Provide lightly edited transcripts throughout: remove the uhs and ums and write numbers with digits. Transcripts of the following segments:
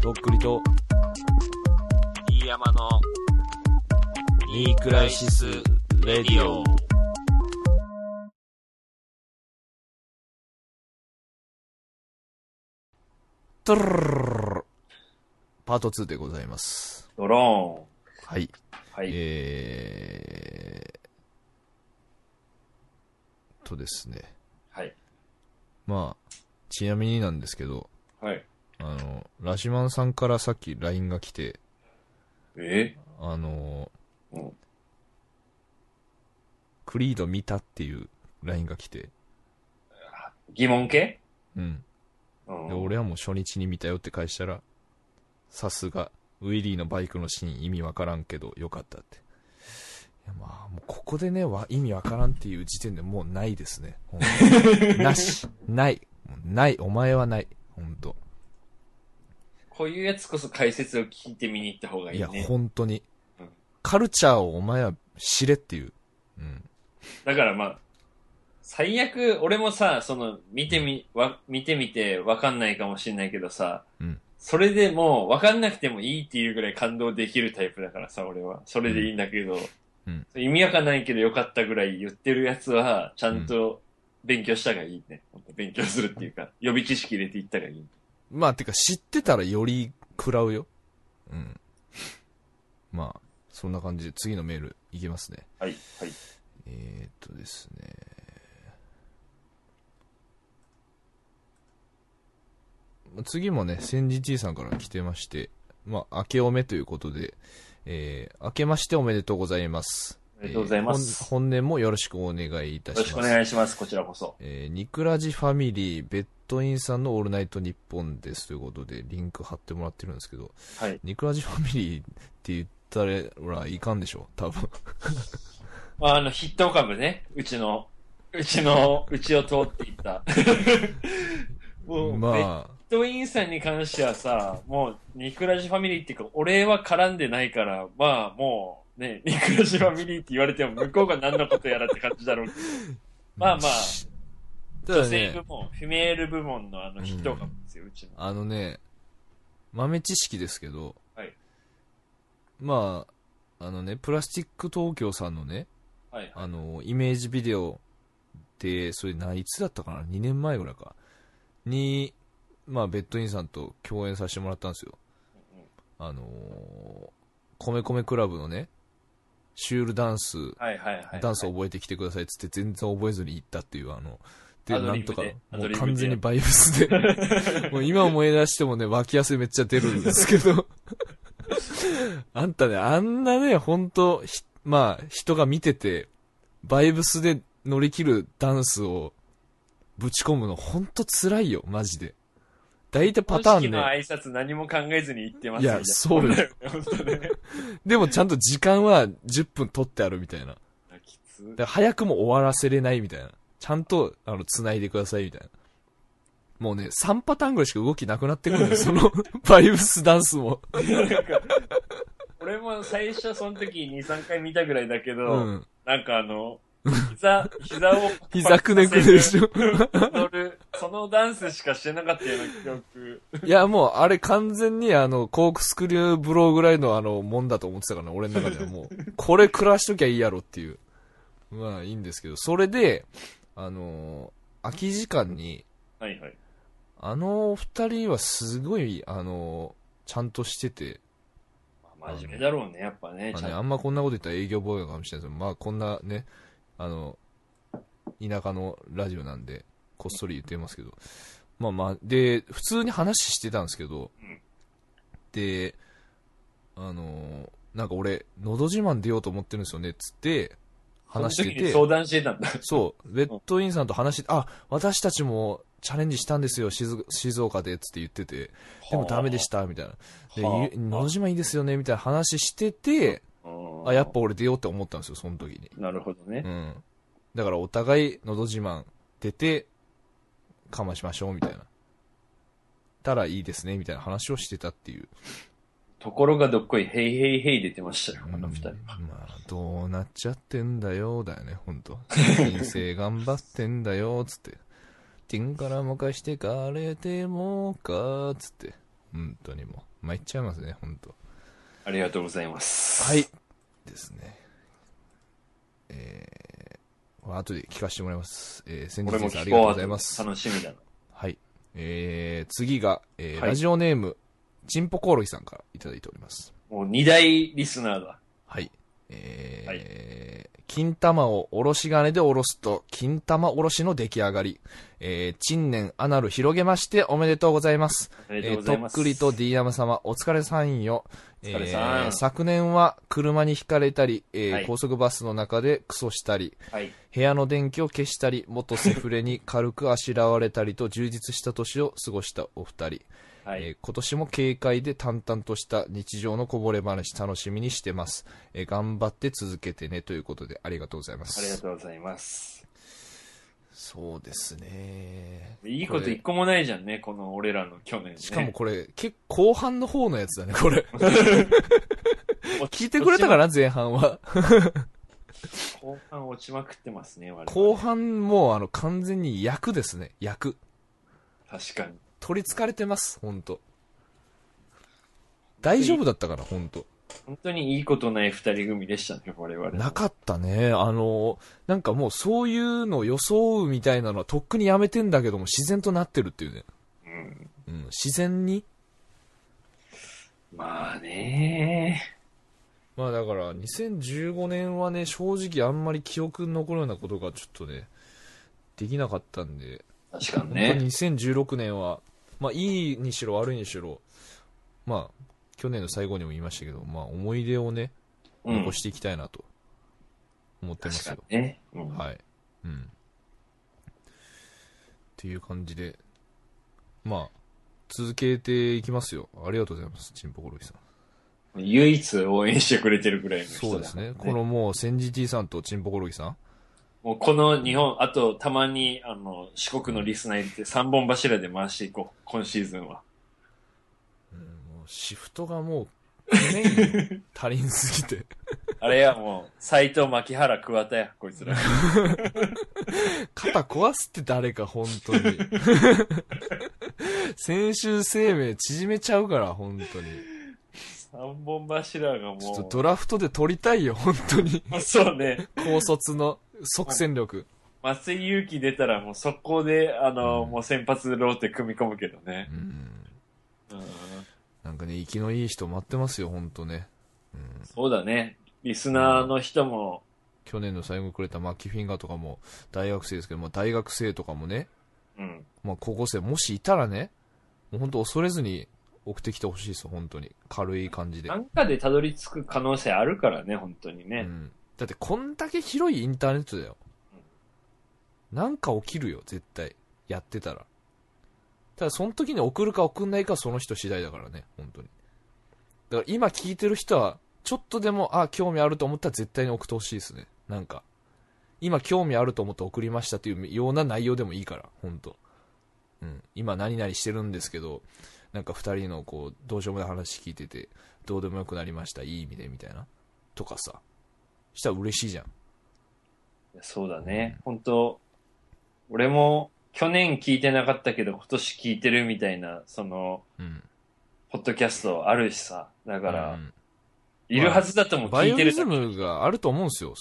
とっくりと飯山のニークライシスレディオ。トルルルルルパート2でございます。 ドローン。 はい。 はい。 ですね。 はい。 まあ、ちなみになんですけど、 はい。 ラシマンさんからさっき LINE が来て、 うん、 クリード見たっていう LINE が来て、 疑問系？ うん。 うん。 で、俺はもう初日に見たよって返したら、さすが、ウィリーのバイクのシーン意味わからんけどよかったって。いやまあ、もうここでね、意味わからんっていう時点でもうないですね。なし。ない。ない。お前はない。ほんと。 こういうやつこそ解説を聞いてみに行った方がいいね。 いや、ほんとに。 うん、 カルチャーをお前は知れっていう。うん。 だからまあ、最悪、俺もさ、見てみてわかんないかもしれないけどさ、 うん。 それでもうわかんなくてもいいっていうぐらい感動できるタイプだからさ、俺は。それでいいんだけど、 うん。 意味わかんないけどよかったぐらい言ってるやつは、ちゃんと勉強したがいいね。勉強するっていうか、予備知識入れていったがいい。 まあ、てか知ってたらより食らうよ。うん。まあ、そんな感じで次のメールいきますね。 はい、はい。 ですね。次もね、千じ T さんから来てまして、まあ、明けおめということで、明けましておめでとうございます。 ありがとうございます。 本年もよろしくお願いいたします。 よろしくお願いします。こちらこそ。 ニクラジファミリー、ベッドインさんのオールナイトニッポンですということで、リンク貼ってもらってるんですけど、 はい。 ニクラジファミリーって言ったらいかんでしょ、多分。 筆頭株ね。うちを通っていった。もう、 まあ、 ベッドインさんに関してはさ、もう、ニクラジファミリーっていうか、俺は絡んでないから、まあ、もう、ね、ニクラジファミリーって言われても、向こうが何のことやらって感じだろうけど。まあまあ、女性部門、フィメール部門の筆頭株ですよ、うちの。 豆知識ですけど、 はい。 まあ、プラスチック東京さんのね、 はい、はい。 イメージビデオで、それいつだったかな ?2 年前ぐらいか。に、まあ、ベッドインさんと共演させてもらったんですよ。米米クラブのね、シュールダンス、 はいはいはいはい。 ダンス覚えてきてくださいっつって全然覚えずに行ったっていう、で、なんとか、もうアドリブで完全にバイブスで、もう今思い出してもね、脇汗めっちゃ出るんですけど、あんたね、あんなね、ほんと、まあ、人が見てて、バイブスで乗り切るダンスをぶち込むのほんと辛いよ、マジで。大体パターンね。 の挨拶何も考えずに言ってますいや、そうよ。 本当ね。 でもちゃんと時間は10分取ってあるみたいな。 きつ。 だから早くも終わらせれないみたいな。ちゃんと、繋いでくださいみたいな。もうね、3パターンぐらいしか動きなくなってくるんだよ、その、バイブスダンスも。 俺も最初その時2、3回見たぐらいだけど、 うん。 なんか膝を膝くねくねでしょ。 踊る、そのダンスしかしてなかったような記憶。 いや、もう、あれ完全にコークスクリューブローぐらいのもんだと思ってたからね、俺の中ではもう、これ暮らしときゃいいやろっていう。まあ、いいんですけど、それで、空き時間に、 はいはい。 二人はすごい、ちゃんとしてて、 真面目だろうね、やっぱね。 あんまこんなこと言ったら営業妨害かもしれないですけど、まあこんなね、田舎のラジオなんで、こっそり言ってますけど、まあまあ、で、普通に話してたんですけど、 うん、 で、なんか俺、のど自慢出ようと思ってるんですよね、つって、話してて、 相談してたんだ。 そう、ベッドインさんと話して、私たちもチャレンジしたんですよ、静岡で、つって言ってて、でもダメでした、みたいな。で、のど自慢いいですよね、みたいな話してて、やっぱ俺出ようって思ったんですよ、その時に。 なるほどね。 うん。だからお互いのど自慢出て、かましましょう、みたいな。たらいいですね、みたいな話をしてたっていう。 ところがどっこい、ヘイヘイヘイ出てましたよ、二人は。 まあ、どうなっちゃってんだよ、だよね、ほんと。人生頑張ってんだよ、つって。ティンからもかしてかれてもか、つって。 本当にもう。参っちゃいますね、本当。 ありがとうございます。 はい。ですね。これ後で聞かせてもらいます。先日です。ありがとうございます。 楽しみだな。 はい。次が、 はい、 ラジオネーム、チンポコオロギさんからいただいております。 もう2大リスナーだ。 はい。 はい、 金玉をおろし金でおろすと、金玉おろしの出来上がり。陳年アナル広げましておめでとうございます。とっくりと D 山様、お疲れさんよ。昨年は車にひかれたり、はい、高速バスの中でクソしたり、はい、部屋の電気を消したり、元セフレに軽くあしらわれたりと充実した年を過ごしたお二人。はい、今年も軽快で淡々とした日常のこぼれ話楽しみにしてます。頑張って続けてねということでありがとうございます。 ありがとうございます。 そうですね。 いいこと一個もないじゃんね、この俺らの去年ね。 しかもこれ、結構後半の方のやつだね、これ。聞いてくれたかな、前半は。 後半落ちまくってますね、我々。 後半もう完全に役ですね、役。 確かに。 取りつかれてます、ほんと。大丈夫だったから、ほんと。 本当にいいことない二人組でしたね、我々。 なかったね。なんかもうそういうのを装うみたいなのはとっくにやめてんだけども自然となってるっていうね。うん。自然に。 まあね。 まあだから2015年はね、正直あんまり記憶に残るようなことがちょっとね、できなかったんで。 確かにね。 本当に2016年は、まあいいにしろ悪いにしろ、まあ、去年の最後にも言いましたけど、まあ思い出をね、残していきたいなと思ってますよ。 確かにね。 はい。うん。っていう感じで、まあ、続けていきますよ。ありがとうございます、チンポコロギさん。 唯一応援してくれてるぐらいの人だ、ね。 そうですね。このもう、センジティさんとチンポコロギさん。 もうこの日本、あとたまに、四国のリスナー入れて3本柱で回していこう、今シーズンは。 シフトがもう、年足りんすぎて。 あれや、もう、斎藤、牧原、桑田や、こいつら。 肩壊すって誰か、本当に。先週生命縮めちゃうから、本当に。 3本柱がもう。 ちょっとドラフトで取りたいよ、本当に。 そうね。 高卒の即戦力。 松井裕樹出たらもう速攻で、もう先発ローテ組み込むけどね。 なんかね、生きのいい人待ってますよ、ほんとね。 そうだね。リスナーの人も。 去年の最後くれたマッキーフィンガーとかも大学生ですけど、まあ、大学生とかもね、まあ、高校生もしいたらね、もうほんと恐れずに送ってきてほしいですよ、本当に。軽い感じで。 なんかでたどり着く可能性あるからね、本当にね。 だってこんだけ広いインターネットだよ。なんか起きるよ、絶対。やってたら。ただその時に送るか送んないかはその人次第だからね、本当に。だから今聞いてる人は、ちょっとでも、興味あると思ったら絶対に送ってほしいですね。なんか。今興味あると思って送りましたというような内容でもいいから、本当。今何々してるんですけど、なんか二人のこう、どうしようもない話聞いてて、どうでもよくなりました、いい意味で、みたいな。とかさ。したら嬉しいじゃん。 そうだね。本当俺も、去年聞いてなかったけど今年聞いてるみたいな、ポッドキャストあるしさ。だから、いるはずだとも聞いてる。 バイオリズムがあると思うんですよ、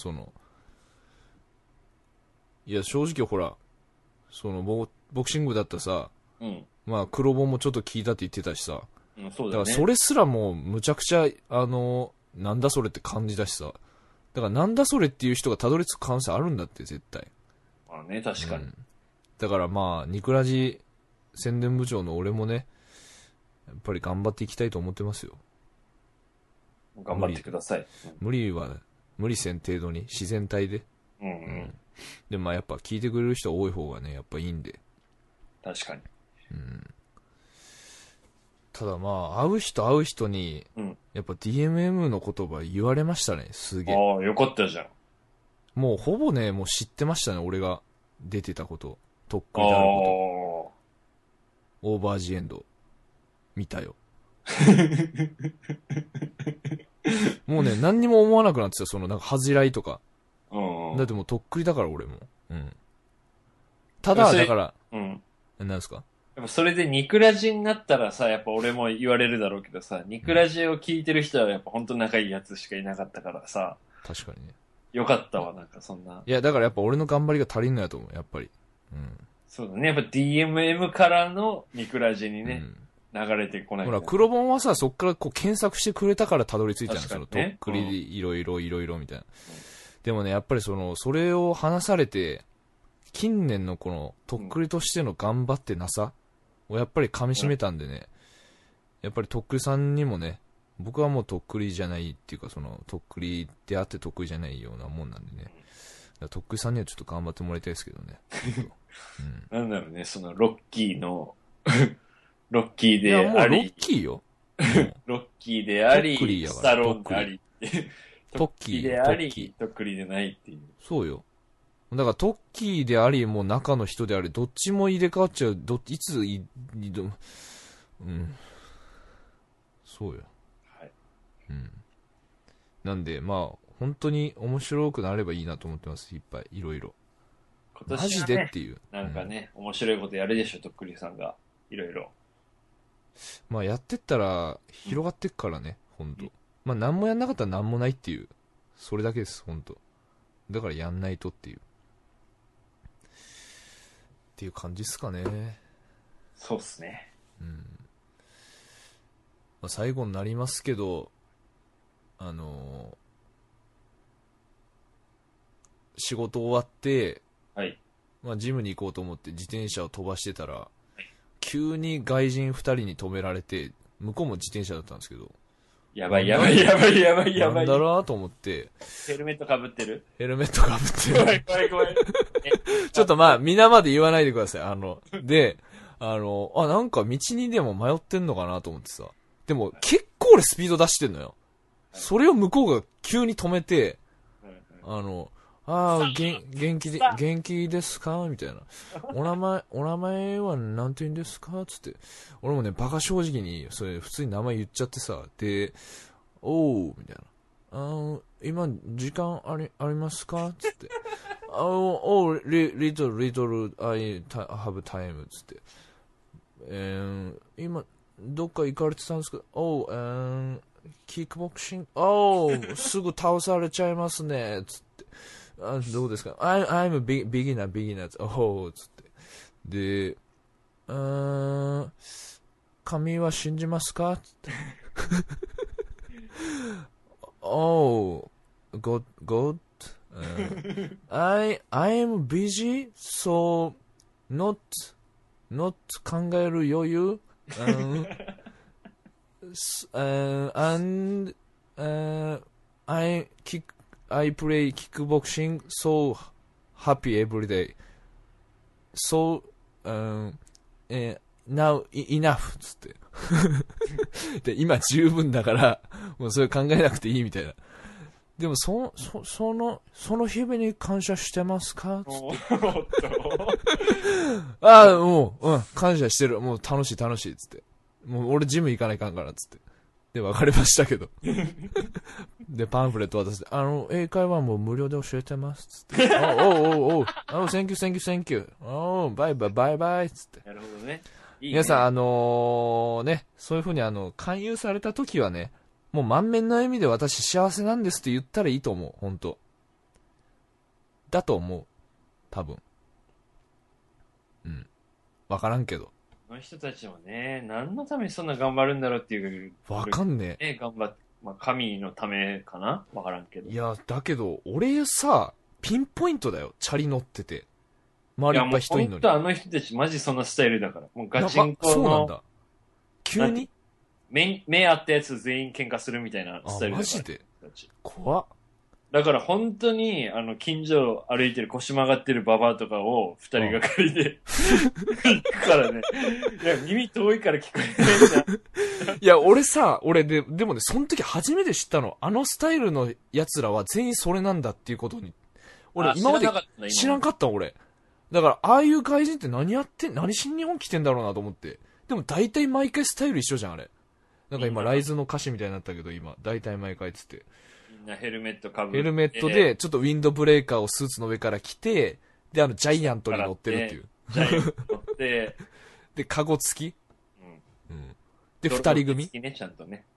いや、正直ほら、ボクシングだったさ、まあ、黒本もちょっと聞いたって言ってたしさ。 そうだね。 だからそれすらもう、むちゃくちゃ、なんだそれって感じだしさ。だからなんだそれっていう人がたどり着く可能性あるんだって、絶対。 まあね、確かに。 だからまあ、ニクラジ宣伝部長の俺もね、やっぱり頑張っていきたいと思ってますよ。 頑張ってください。 無理せん程度に自然体で。でもまあやっぱ聞いてくれる人多い方がね、やっぱいいんで。 確かに。 ただまあ、会う人に、やっぱ DMM の言葉言われましたね、すげえ。 ああ、よかったじゃん。 もうほぼね、もう知ってましたね、俺が出てたこと。とっくになること。オーバージエンド。見たよ。もうね、何にも思わなくなってた、なんか恥じらいとか。だってもうとっくりだから俺も。ただ、だから、なんですか？ やっぱそれでニクラジになったらさ、やっぱ俺も言われるだろうけどさ、ニクラジを聞いてる人はやっぱ本当仲いいやつしかいなかったからさ、 確かにね。 よかったわ、なんかそんな。 いや、だからやっぱ俺の頑張りが足りんのやと思う、やっぱり。 そうだね。やっぱ DMM からのニクラジにね、流れてこないと。 ほら、黒本はさ、そっからこう検索してくれたからたどり着いたの、その、 確かにねとっくりいろいろみたいな。でもね、やっぱりそれを話されて、近年のこの、とっくりとしての頑張ってなさをやっぱり噛み締めたんでね、やっぱりとっくりさんにもね、僕はもうとっくりじゃないっていうか、その、とっくりであって得意じゃないようなもんなんでね。だからとっくりさんにはちょっと頑張ってもらいたいですけどね。 なんだろうね、そのロッキーの、ロッキーいや、もうロッであり、 キーよ。 ロッキーであとっくりり、 やからスタローンであり、 トッキーでありトッキ、 とっくりでないっていう。 そうよ。だからトッキーであり、もう中の人であり、どっちも入れ替わっちゃう。いつそうよ。 はい。 なんで、まあ、本当に面白くなればいいなと思ってます。いっぱい、いろいろ。 今マジ年はね、 でっていう。 なんかね、面白いことやるでしょ、とっくりさんが。いろいろ。 まあ、やってったら、広がってっからね、本当。まあ、何もやんなかったら何もないっていう。それだけです、本当。だからやんないとっていう。っていう感じっすかね。 そうっすね。 まあ、最後になりますけど、仕事終わって、 はい。 まあ、ジムに行こうと思って自転車を飛ばしてたら、急に外人2人に止められて、向こうも自転車だったんですけど、 やばいやばいやばいやばいやばい。 なんだろうと思って、 ヘルメットかぶってるヘルメットかぶって、 怖い怖い怖い。 ちょっとまあ、皆まで言わないでください。で、なんか道にでも迷ってんのかなと思ってさ。でも、結構俺スピード出してんのよ。それを向こうが急に止めて、元気ですかみたいな。お名前はなんて言うんですかつって。俺もね、バカ正直に、それ普通に名前言っちゃってさ。で、おう、みたいな。今、時間ありますかつって。little, I have time. つって。今、どっか行かれてたんですかキックボクシングすぐ倒されちゃいますね。つって。どうですか I'm a beginner. つって。で、神は信じますかつって。God. I'm busy, so not 考える余裕and I play kickboxing so happy every day. So now enough つってで今十分だからもうそれ考えなくていいみたいな。でもその日々に感謝してますかつってもう感謝してる。もう楽しいつって。もう俺ジム行かないかんからつって。で別れましたけどでパンフレット渡して英会話も無料で教えてますつってthank you バイバイつって。 なるほどね。いいね。 皆さんね、そういう風に勧誘された時はね、もう満面の笑みで私幸せなんですって言ったらいいと思う。本当だと思う。多分わからんけど。 この人たちもね、何のためにそんな頑張るんだろうっていう。 わかんねえ。 頑張って、まあ、神のためかなわからんけど。 いや、だけど、俺さ、ピンポイントだよ。チャリ乗ってて。周りいっぱい人いんのに。 いや、もう本当あの人たちマジそんなスタイルだから。もうガチンコの。 そうなんだ。急に目合ったやつ全員喧嘩するみたいなスタイルだから。 マジで怖っ。 だから本当に、近所を歩いてる腰曲がってるババアとかを二人がかりで行くからね。いや、耳遠いから聞こえないじゃん。 いや、俺でもね、その時初めて知ったの。あのスタイルの奴らは全員それなんだっていうことに。俺、今まで知らんかった俺。だから、ああいう外人って何しに日本来てんだろうなと思って。でも大体毎回スタイル一緒じゃん、あれ。なんか今、ライズの歌詞みたいになったけど、今、大体毎回つって。 みんなヘルメットかぶって。 ヘルメットで、ちょっとウィンドブレーカーをスーツの上から着て、で、ジャイアントに乗ってるっていう。 ジャイアント乗って。 で、カゴ付き、 うん。 で、二人組、 ね、ちゃんとね。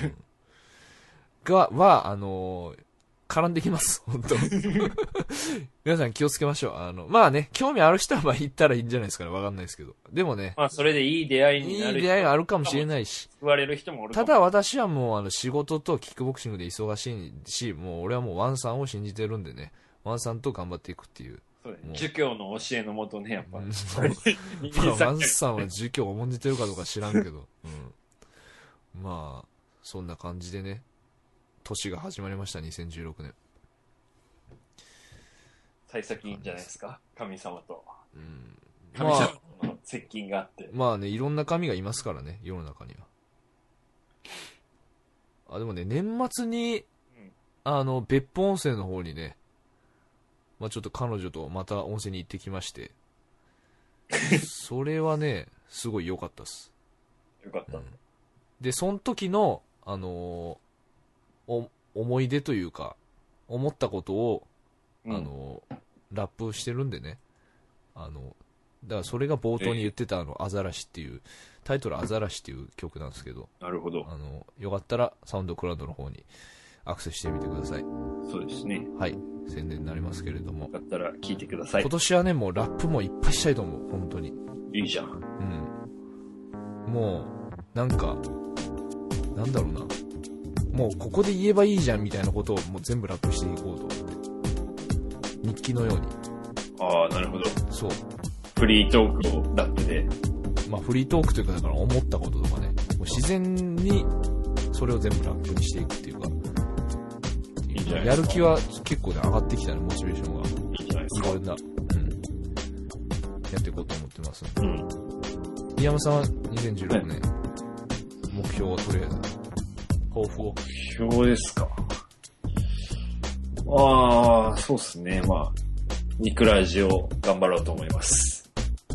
絡んできます、本当皆さん気をつけましょう。まあね、興味ある人はまあ行ったらいいんじゃないですかね。わかんないですけど。でもね。 まあ、それでいい出会いになる。 いい出会いがあるかもしれないし。 救われる人もおるかも。 ただ私はもう仕事とキックボクシングで忙しいし、もう俺はもうワンさんを信じてるんでね。ワンさんと頑張っていくっていう。 そうね。儒教の教えのもとね、やっぱ。ワンさんは儒教を重んじてるかどうか知らんけど。まあ、そんな感じでね。年が始まりました、2016年。 幸先いいんじゃないですか、神様と。 神様の接近があって。 まあね、いろんな神がいますからね、世の中には。でもね、年末に、別府温泉の方にね、まあちょっと彼女とまた温泉に行ってきまして、それはね、すごい良かったっす。 よかった。 で、その時の、思い出というか、思ったことを、ラップしてるんでね。だからそれが冒頭に言ってたアザラシっていう、タイトルアザラシっていう曲なんですけど。 なるほど。 よかったらサウンドクラウドの方にアクセスしてみてください。 そうですね。 はい。宣伝になりますけれども。 よかったら聞いてください。 今年はね、もうラップもいっぱいしたいと思う。本当に。 いいじゃん。 もう、なんか、なんだろうな。もうここで言えばいいじゃんみたいなことをもう全部ラップしていこうと思って。日記のように。 ああ、なるほど。 そう。 フリートークをラップで。 まあフリートークというか、だから思ったこととかね。もう自然にそれを全部ラップにしていくっていうか。 いいじゃないやる気は結構ね、上がってきたね、モチベーションが。 いいじゃないですか。 いろんな、やっていこうと思ってます。宮山さんは2016年、目標をとりあえず、抱負を。 目標ですか。ああ、そうっすね。まあ、ニクラジを頑張ろうと思います。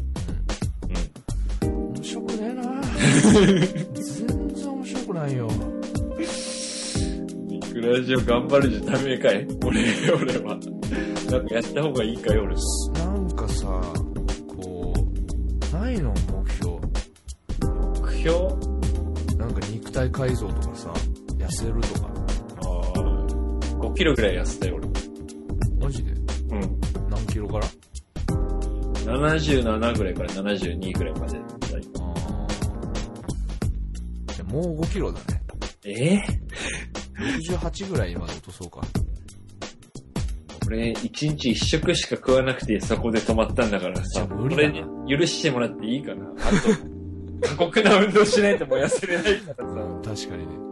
面白くねえな全然面白くないよ。 ニクラジを頑張るじゃダメかい俺は。なんかやった方がいいかい俺。 なんかさ、こう、ないの目標。 目標？ なんか肉体改造とかさ、痩せるとか。 5キロぐらい痩せたよ俺。 マジで？何キロから？ 77ぐらいから72ぐらいまで。 じゃもう5キロだね。68ぐらいまで落とそうか。 俺、1日1食しか食わなくてそこで止まったんだからさ、俺に許してもらっていいかな。あと、過酷な運動しないともう痩せれないからさ。 確かにね。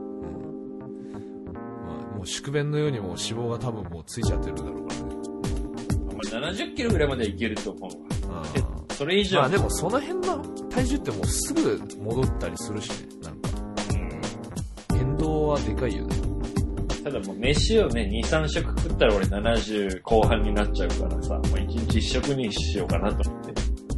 もう宿便のようにもう脂肪が多分もうついちゃってるだろうからね。 70キロぐらいまでいけると思うわ。それ以上。 まあでもその辺の体重ってもうすぐ戻ったりするしね。なんか。変動はでかいよね。 ただもう飯をね、2、3食食ったら俺70後半になっちゃうからさ、もう1日1食にしようかなと思って。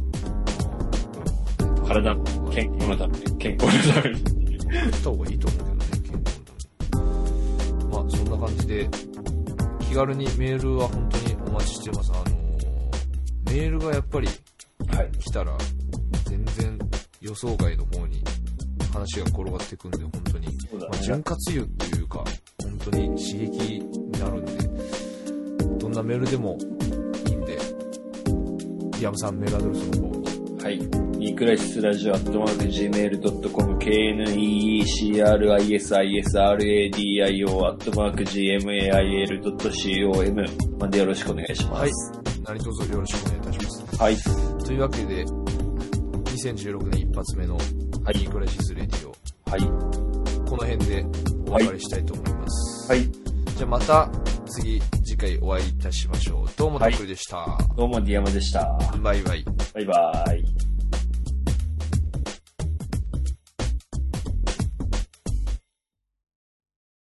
体の健康のために、健康のために。 食った方がいいと思うけどね、健康のために。まあそんな感じで、気軽にメールは本当にお待ちしてます。メールがやっぱり来たら全然予想外の方に話が転がっていくんで、本当に、まあ、潤滑油っていうか本当に刺激になるんで、どんなメールでもいいんで、ヤムさんメールアドレスの方。 はい。ニクラシスラジオ@gmail.com KNECRISISRADIO@gmail.com までよろしくお願いします。 はい。何卒よろしくお願いいたします。 はい。 というわけで、2016年一発目のニクラシスレディオ。 はい。 この辺でお別れしたいと思います。 はい。 じゃあまた次回お会いいたしましょう。どうもタックルでした。 どうもディアマでした。 バイバイ。 バイバイ。